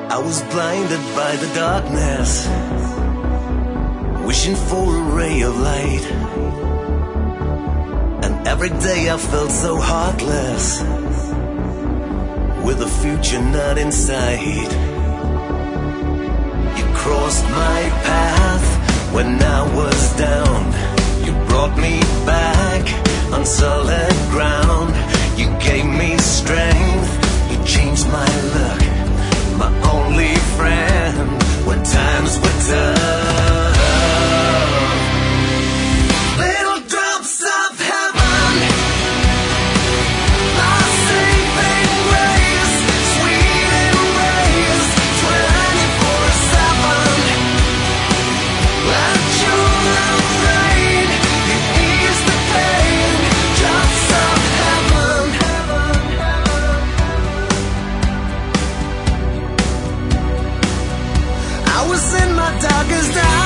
I was blinded by the darkness, wishing for a ray of light. And every day I felt so heartless, with a future not in sight. You crossed my path when I was down. You brought me back on solid ground. You gave me strength, you changed my luck, my only friend when times were tough. Little drops of heaven, my saving grace, sweet embrace, 24/7. Let your love rain, you ease the pain, drops of heaven. I was in my darkest hour.